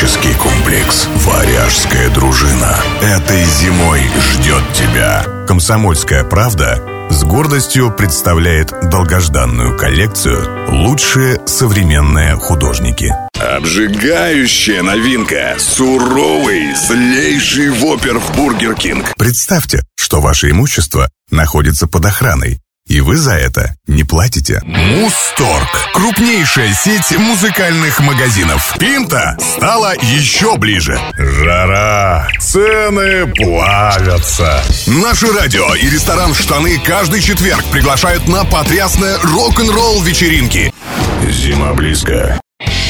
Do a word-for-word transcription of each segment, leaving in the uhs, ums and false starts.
Туристический комплекс «Варяжская дружина» этой зимой ждет тебя. «Комсомольская правда» с гордостью представляет долгожданную коллекцию «Лучшие современные художники». Обжигающая новинка. Суровый, злейший воппер в Бургер Кинг. Представьте, что ваше имущество находится под охраной, и вы за это не платите. Музторг. Крупнейшая сеть музыкальных магазинов. Пинта стала еще ближе. Жара. Цены плавятся. Наше радио и ресторан «Штаны» каждый четверг приглашают на потрясные рок-н-ролл вечеринки. Зима близко.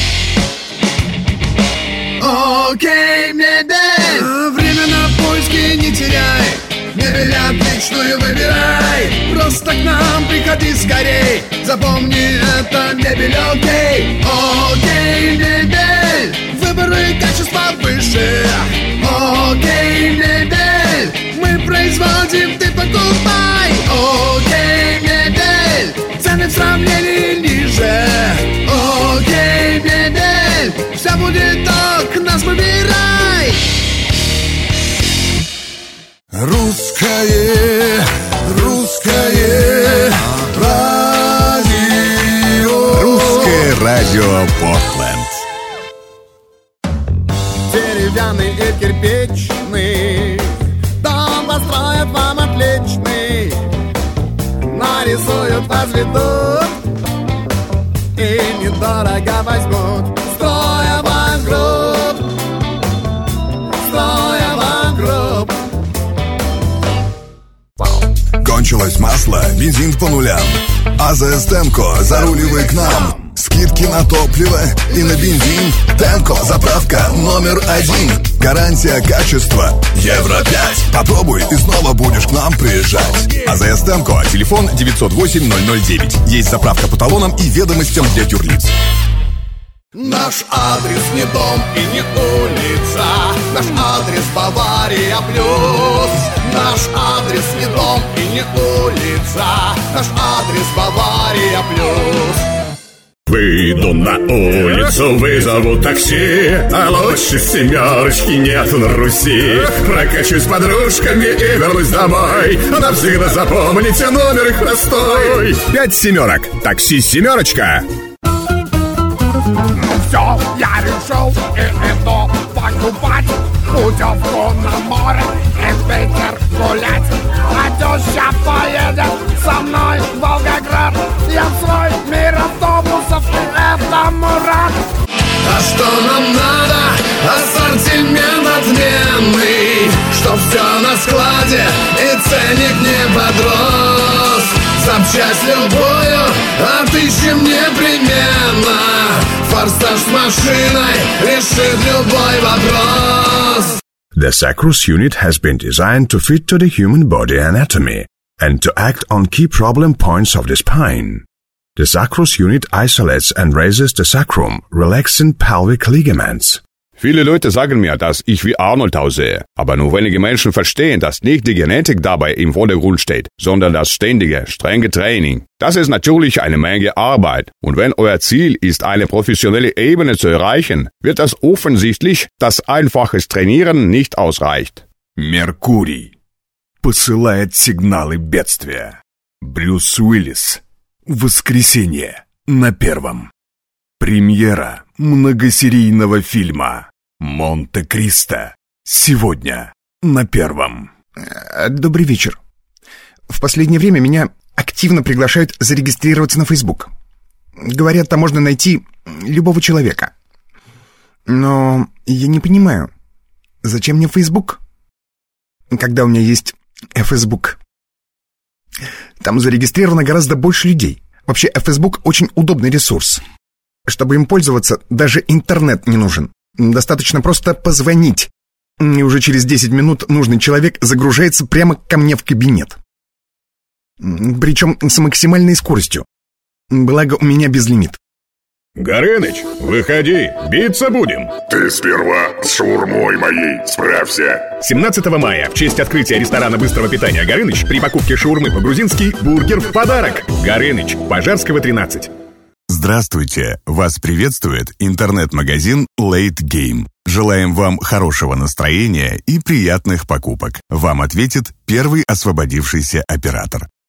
Окей, мебель, время на поиски не теряй. Мебель отличную выбирай. Просто к нам приходи скорей. Запомни, это мебель окей. Окей, мебель, выбор и качество выше. Окей, мебель, мы производим, ты покупай. Окей, мебель, цены в сравнении ниже. Окей, мебель, все будет ок, нас выбирай. Русское, русское радио. Русское радио Портленд. Деревянный и кирпичный дом построят вам отличный. Нарисуют, возведут и недорого возьмут. Строя вам групп, строя вам групп. Кончилось масло, бензин по нулям. АЗС Темко, заруливай к нам. Скидки на топливо и на бензин. Темко, заправка номер один. Гарантия качества Евро пять. Попробуй и снова будешь к нам приезжать. АЗС Темко, телефон девятьсот восемь ноль ноль девять. Есть заправка по талонам и ведомостям для юрлиц. Наш адрес не дом и не улица. Наш адрес Бавария плюс. Наш адрес не дом и не улица. Наш адрес Бавария плюс. Выйду на улицу, вызову такси, а лучше семерочки нет на Руси. Прокачусь с подружками и вернусь домой. Навсегда запомните номер их простой. Пять семерок. Такси семерочка. Все, я решил и иду покупать путевку на море и в Питер гулять. А теща поедет со мной в Волгоград. Я в свой мир автобусов и этому рад. А что нам надо? Ассортимент отменный, чтоб все на складе и ценник не подрос. Запчасть любую отыщем непременно. Форсаж с машиной решит любой вопрос. The Sacrus unit has been designed to fit to the human body anatomy and to act on key problem points of the spine. The Sacrus unit isolates and raises the sacrum, relaxing pelvic ligaments. Viele Leute sagen mir, dass ich wie Arnold aussehe. Aber nur wenige Menschen verstehen, dass nicht die Genetik dabei im Vordergrund steht, sondern das ständige, strenge Training. Das ist natürlich eine Menge Arbeit. Und wenn euer Ziel ist, eine professionelle Ebene zu erreichen, wird das offensichtlich, dass einfaches Trainieren nicht ausreicht. Меркурий посылает сигналы бедствия. Брюс Уиллис. Воскресенье на Первом. Премьера многосерийного фильма «Монте-Кристо» сегодня на Первом. Добрый вечер. В последнее время меня активно приглашают зарегистрироваться на Facebook. Говорят, там можно найти любого человека. Но я не понимаю, зачем мне Facebook, когда у меня есть Facebook. Там зарегистрировано гораздо больше людей. Вообще, Facebook очень удобный ресурс. Чтобы им пользоваться, даже интернет не нужен. Достаточно просто позвонить. И уже через десять минут нужный человек загружается прямо ко мне в кабинет. Причем с максимальной скоростью. Благо, у меня безлимит. Горыныч, выходи, биться будем. Ты сперва с шаурмой моей справься. семнадцатого мая в честь открытия ресторана быстрого питания «Горыныч» при покупке шаурмы по-грузински бургер в подарок. «Горыныч», Пожарского, тринадцать. Здравствуйте. Здравствуйте! Вас приветствует интернет-магазин Late Game. Желаем вам хорошего настроения и приятных покупок. Вам ответит первый освободившийся оператор.